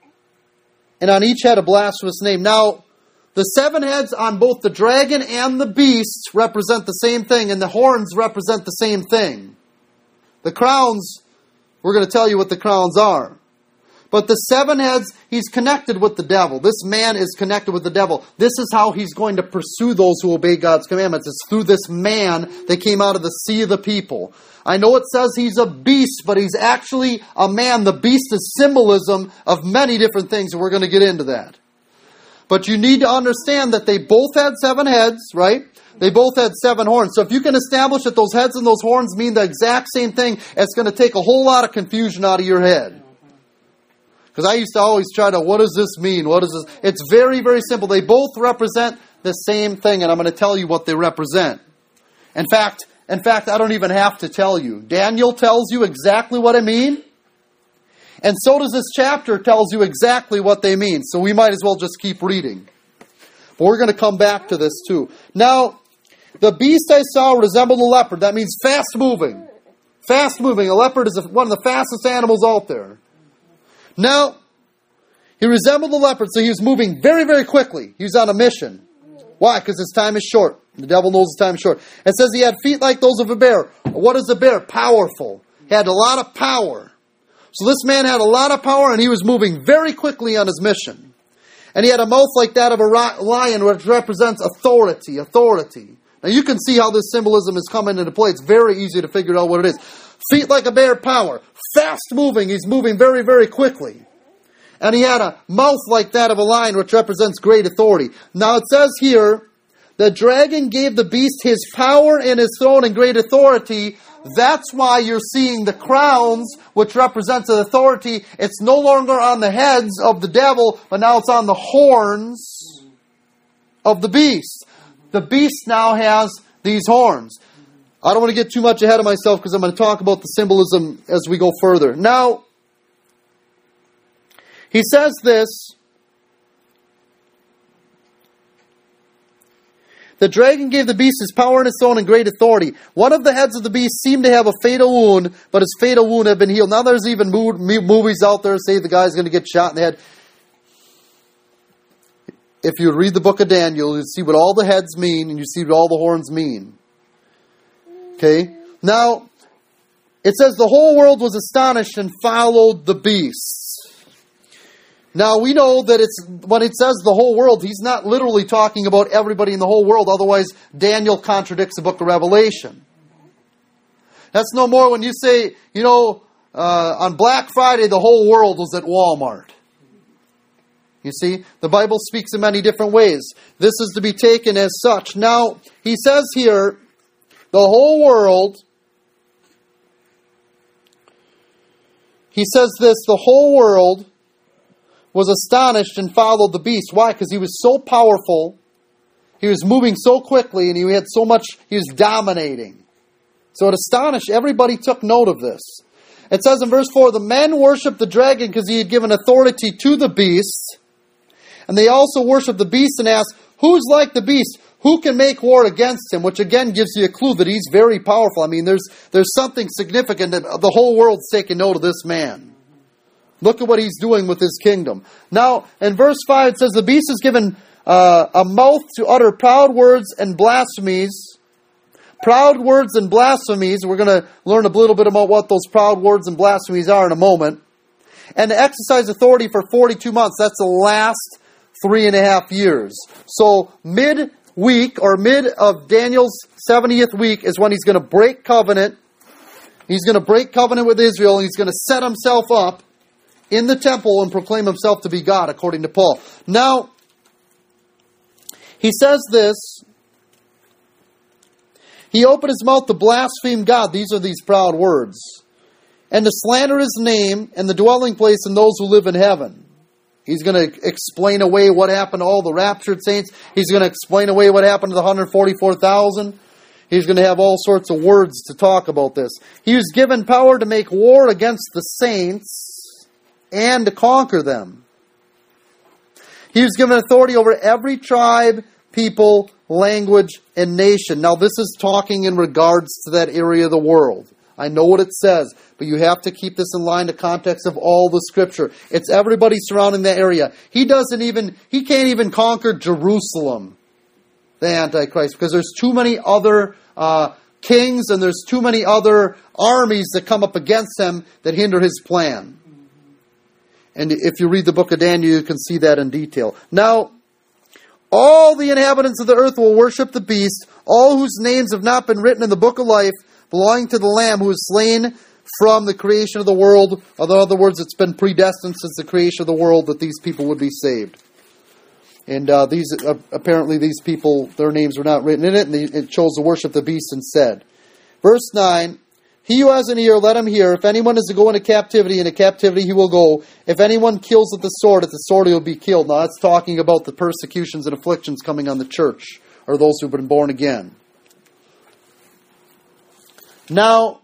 And on each head a blasphemous name. Now, the seven heads on both the dragon and the beast represent the same thing, and the horns represent the same thing. The crowns, we're going to tell you what the crowns are. But the seven heads, he's connected with the devil. This man is connected with the devil. This is how he's going to pursue those who obey God's commandments. It's through this man that came out of the sea of the people. I know it says he's a beast, but he's actually a man. The beast is symbolism of many different things, and we're going to get into that. But you need to understand that they both had seven heads, right? They both had seven horns. So if you can establish that those heads and those horns mean the exact same thing, it's going to take a whole lot of confusion out of your head. Because I used to always try to, what does this mean? What is this? It's very, very simple. They both represent the same thing, and I'm going to tell you what they represent. In fact, in fact, I don't even have to tell you. Daniel tells you exactly what I mean. And so does this chapter tells you exactly what they mean. So we might as well just keep reading. But we're going to come back to this too. Now, the beast I saw resembled a leopard. That means fast moving. Fast moving. A leopard is one of the fastest animals out there. Now, he resembled a leopard, so he was moving very, very quickly. He was on a mission. Why? Because his time is short. The devil knows his time is short. It says he had feet like those of a bear. What is a bear? Powerful. He had a lot of power. So this man had a lot of power, and he was moving very quickly on his mission. And he had a mouth like that of a lion, which represents authority. Authority. Now you can see how this symbolism is coming into play. It's very easy to figure out what it is. Feet like a bear, power. Fast moving. He's moving very, very quickly. And he had a mouth like that of a lion, which represents great authority. Now it says here, the dragon gave the beast his power and his throne and great authority. That's why you're seeing the crowns, which represents the authority. It's no longer on the heads of the devil, but now it's on the horns of the beast. The beast now has these horns. I don't want to get too much ahead of myself because I'm going to talk about the symbolism as we go further. Now, he says this. The dragon gave the beast his power and his throne and great authority. One of the heads of the beast seemed to have a fatal wound, but his fatal wound had been healed. Now there's even movies out there say the guy's going to get shot in the head. If you read the book of Daniel, you see what all the heads mean and you see what all the horns mean. Okay? Now, it says the whole world was astonished and followed the beast. Now, we know that it's when it says the whole world, he's not literally talking about everybody in the whole world. Otherwise, Daniel contradicts the book of Revelation. That's no more when you say, you know, uh, on Black Friday, the whole world was at Walmart. You see, the Bible speaks in many different ways. This is to be taken as such. Now, he says here, the whole world, he says this, the whole world was astonished and followed the beast. Why? Because he was so powerful, he was moving so quickly, and he had so much, he was dominating. So it astonished, everybody took note of this. It says in verse four, the men worshipped the dragon because he had given authority to the beast. And they also worshipped the beast and asked, who's like the beast? Who can make war against him? Which again gives you a clue that he's very powerful. I mean, there's there's something significant that the whole world's taking note of this man. Look at what he's doing with his kingdom. Now, in verse five, it says, the beast is given uh, a mouth to utter proud words and blasphemies. Proud words and blasphemies. We're going to learn a little bit about what those proud words and blasphemies are in a moment. And to exercise authority for forty-two months. That's the last three and a half years. So mid-week or mid of Daniel's seventieth week is when he's going to break covenant. He's going to break covenant with Israel, and he's going to set himself up in the temple and proclaim himself to be God, according to Paul. Now, he says this. He opened his mouth to blaspheme God. These are these proud words. And to slander his name and the dwelling place and those who live in heaven. He's going to explain away what happened to all the raptured saints. He's going to explain away what happened to the one hundred forty-four thousand. He's going to have all sorts of words to talk about this. He was given power to make war against the saints and to conquer them. He was given authority over every tribe, people, language, and nation. Now this is talking in regards to that area of the world. I know what it says, but you have to keep this in line the context of all the Scripture. It's everybody surrounding that area. He doesn't even, he can't even conquer Jerusalem, the Antichrist, because there's too many other uh, kings and there's too many other armies that come up against him that hinder his plan. And if you read the book of Daniel, you can see that in detail. Now, all the inhabitants of the earth will worship the beast, all whose names have not been written in the book of life, belonging to the Lamb who is slain from the creation of the world. In other words, it's been predestined since the creation of the world that these people would be saved. And uh, these uh, apparently these people, their names were not written in it, and they, it chose to worship the beast instead. Verse nine, he who has an ear, let him hear. If anyone is to go into captivity, into captivity he will go. If anyone kills with the sword, at the sword he will be killed. Now that's talking about the persecutions and afflictions coming on the church, or those who have been born again. Now,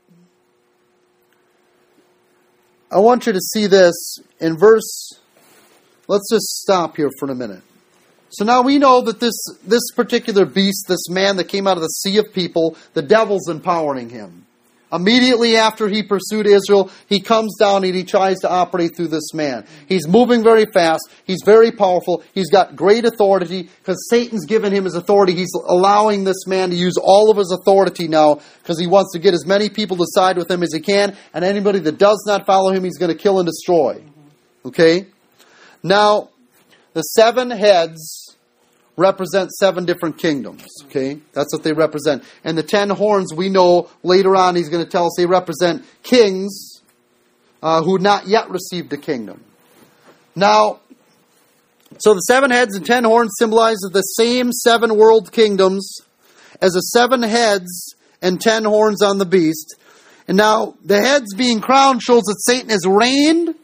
I want you to see this in verse, let's just stop here for a minute. So now we know that this, this particular beast, this man that came out of the sea of people, the devil's empowering him. Immediately after he pursued Israel, he comes down and he tries to operate through this man. He's moving very fast. He's very powerful. He's got great authority because Satan's given him his authority. He's allowing this man to use all of his authority now because he wants to get as many people to side with him as he can. And anybody that does not follow him, he's going to kill and destroy. Okay? Now, the seven heads represent seven different kingdoms. Okay? That's what they represent. And the ten horns, we know later on he's going to tell us they represent kings uh, who not yet received a kingdom. Now, so the seven heads and ten horns symbolize the same seven world kingdoms as the seven heads and ten horns on the beast. And now, the heads being crowned shows that Satan has reigned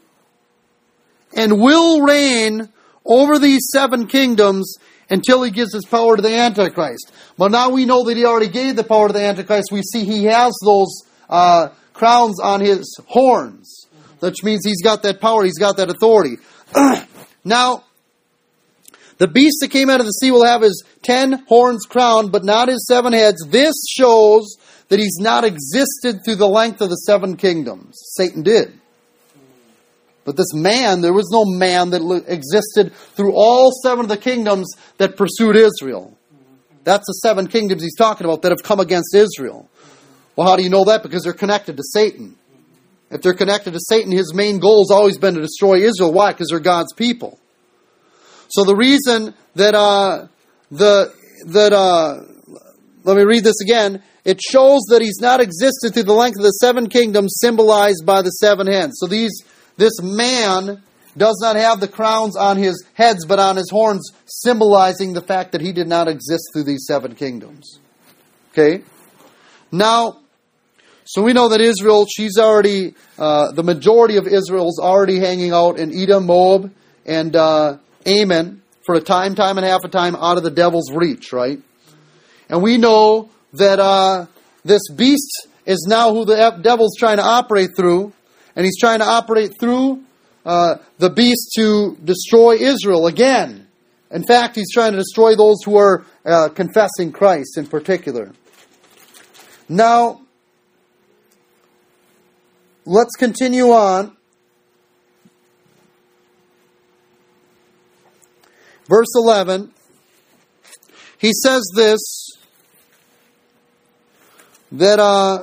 and will reign over these seven kingdoms until he gives his power to the Antichrist. But now we know that he already gave the power to the Antichrist. We see he has those uh, crowns on his horns, which means he's got that power, he's got that authority. Now, the beast that came out of the sea will have his ten horns crowned, but not his seven heads. This shows that he's not existed through the length of the seven kingdoms. Satan did. But this man, there was no man that existed through all seven of the kingdoms that pursued Israel. That's the seven kingdoms he's talking about that have come against Israel. Well, how do you know that? Because they're connected to Satan. If they're connected to Satan, his main goal has always been to destroy Israel. Why? Because they're God's people. So the reason that, uh, the, that, uh, let me read this again. It shows that he's not existed through the length of the seven kingdoms symbolized by the seven heads. So these, this man does not have the crowns on his heads, but on his horns, symbolizing the fact that he did not exist through these seven kingdoms. Okay? Now, so we know that Israel, she's already, uh, the majority of Israel is already hanging out in Edom, Moab, and uh, Ammon for a time, time and a half a time out of the devil's reach, right? And we know that uh, this beast is now who the devil's trying to operate through, and he's trying to operate through uh, the beast to destroy Israel again. In fact, he's trying to destroy those who are uh, confessing Christ in particular. Now, let's continue on. Verse eleven. He says this, that uh,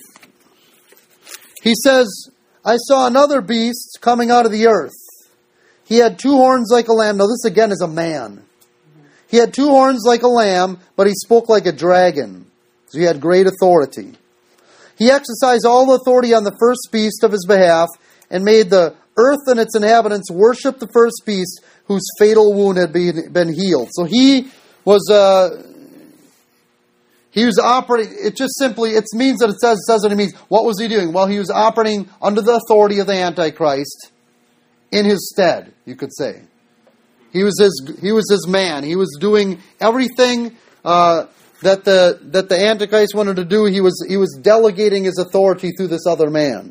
he says, I saw another beast coming out of the earth. He had two horns like a lamb. Now this again is a man. He had two horns like a lamb, but he spoke like a dragon. So he had great authority. He exercised all authority on the first beast of his behalf, and made the earth and its inhabitants worship the first beast whose fatal wound had been, been healed. So he was uh, he was operating. It just simply it means that it says it says what it means. What was he doing? Well, he was operating under the authority of the Antichrist in his stead. You could say he was his he was his man. He was doing everything uh, that the that the Antichrist wanted to do, he was he was delegating his authority through this other man.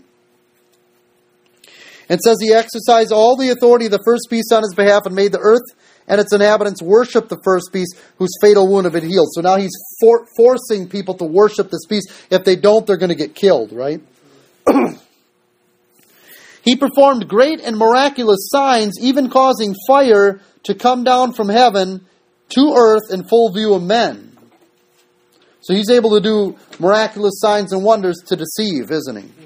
It says he exercised all the authority of the first beast on his behalf and made the earth and its inhabitants worship the first beast whose fatal wound had been healed. So now he's for, forcing people to worship this beast. If they don't, they're going to get killed, right? He performed great and miraculous signs, even causing fire to come down from heaven to earth in full view of men. So he's able to do miraculous signs and wonders to deceive, isn't he?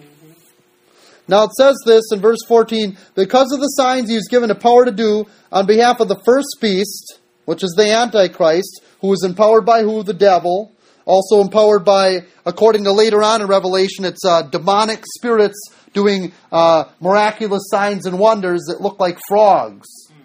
Now it says this in verse fourteen, because of the signs he was given the power to do on behalf of the first beast, which is the Antichrist, who is empowered by who? The devil. Also empowered by, according to later on in Revelation, it's uh, demonic spirits doing uh, miraculous signs and wonders that look like frogs.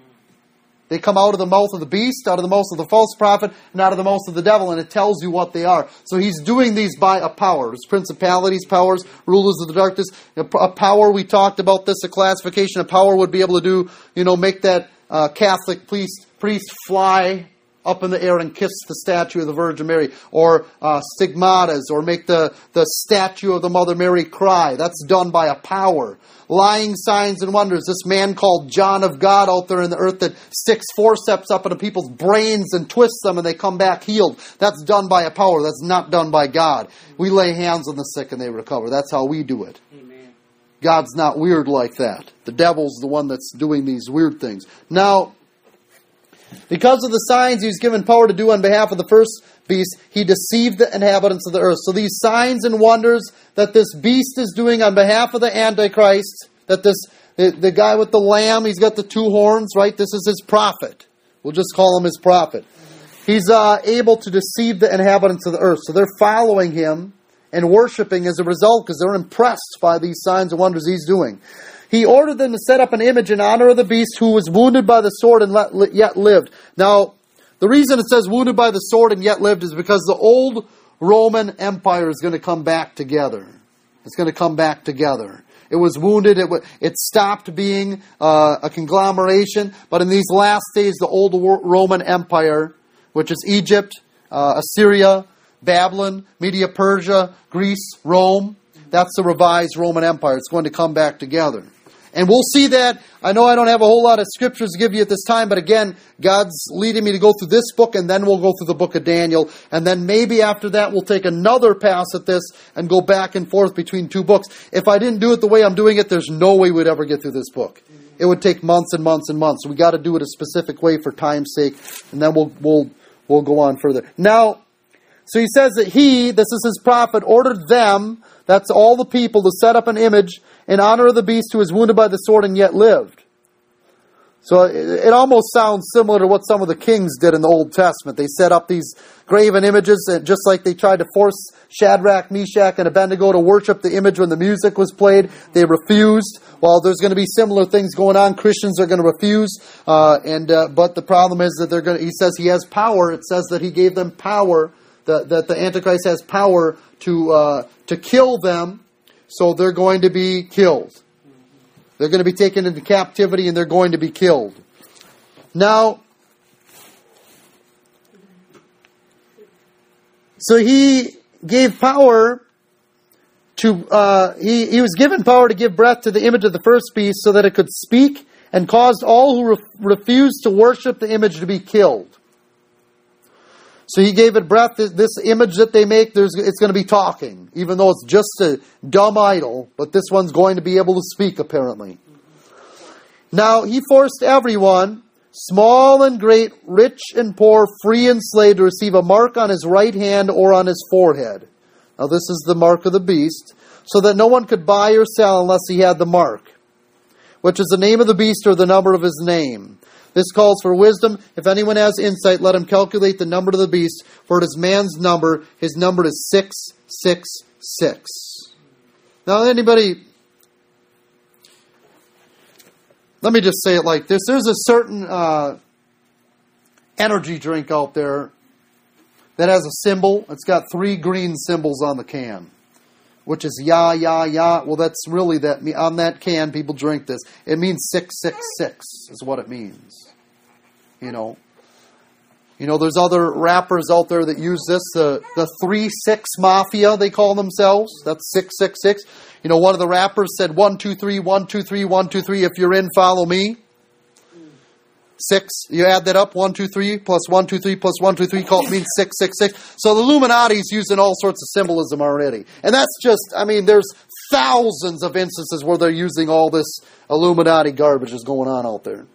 They come out of the mouth of the beast, out of the mouth of the false prophet, and out of the mouth of the devil, and it tells you what they are. So he's doing these by a power. There's principalities, powers, rulers of the darkness. A power, we talked about this, a classification. A power would be able to do, you know, make that uh, Catholic priest, priest fly up in the air and kiss the statue of the Virgin Mary, or uh, stigmatas, or make the, the statue of the Mother Mary cry. That's done by a power. Lying signs and wonders. This man called John of God out there in the earth that sticks forceps up into people's brains and twists them and they come back healed. That's done by a power. That's not done by God. We lay hands on the sick and they recover. That's how we do it. Amen. God's not weird like that. The devil's the one that's doing these weird things. Now, because of the signs he was given power to do on behalf of the first beast, he deceived the inhabitants of the earth. So these signs and wonders that this beast is doing on behalf of the Antichrist, that this the, the guy with the lamb, he's got the two horns, right? This is his prophet. We'll just call him his prophet. He's uh, able to deceive the inhabitants of the earth. So they're following him and worshiping as a result because they're impressed by these signs and wonders he's doing. He ordered them to set up an image in honor of the beast who was wounded by the sword and yet lived. Now, the reason it says wounded by the sword and yet lived is because the old Roman Empire is going to come back together. It's going to come back together. It was wounded. It, it stopped being uh, a conglomeration. But in these last days, the old Roman Empire, which is Egypt, uh, Assyria, Babylon, Media, Persia, Greece, Rome, that's the revised Roman Empire. It's going to come back together. And we'll see that. I know I don't have a whole lot of scriptures to give you at this time, but again, God's leading me to go through this book, and then we'll go through the book of Daniel. And then maybe after that, we'll take another pass at this and go back and forth between two books. If I didn't do it the way I'm doing it, there's no way we'd ever get through this book. It would take months and months and months. We got to do it a specific way for time's sake, and then we'll we'll we'll go on further. Now, so he says that he, this is his prophet, ordered them, that's all the people, to set up an image in honor of the beast who was wounded by the sword and yet lived. So it, it almost sounds similar to what some of the kings did in the Old Testament. They set up these graven images, and just like they tried to force Shadrach, Meshach, and Abednego to worship the image when the music was played, they refused. Well, there's going to be similar things going on. Christians are going to refuse, uh, and uh, but the problem is that they're going. To, he says he has power. It says that he gave them power. That, that the Antichrist has power to uh, to kill them. So they're going to be killed. They're going to be taken into captivity and they're going to be killed. Now, so he gave power to, uh, he, he was given power to give breath to the image of the first beast so that it could speak, and caused all who re- refused to worship the image to be killed. So he gave it breath. This, this image that they make, there's, it's going to be talking, even though it's just a dumb idol. But this one's going to be able to speak, apparently. Now, he forced everyone, small and great, rich and poor, free and slave, to receive a mark on his right hand or on his forehead. Now, this is the mark of the beast, so that no one could buy or sell unless he had the mark, which is the name of the beast or the number of his name. This calls for wisdom. If anyone has insight, let him calculate the number of the beast, for it is man's number. His number is six six six. Now, anybody, let me just say it like this. There's a certain uh, energy drink out there that has a symbol. It's got three green symbols on the can, which is ya, ya, ya. Well, that's really that. On that can, people drink this. It means six six six is what it means. You know. You know, there's other rappers out there that use this. The the three six Mafia, they call themselves. That's six six six. You know, one of the rappers said one two three one two three one two three. If you're in, follow me. Six. You add that up. One two three plus one two three plus one two three. Call it means six six six. So the Illuminati's using all sorts of symbolism already, and that's just. I mean, there's thousands of instances where they're using all this Illuminati garbage is going on out there.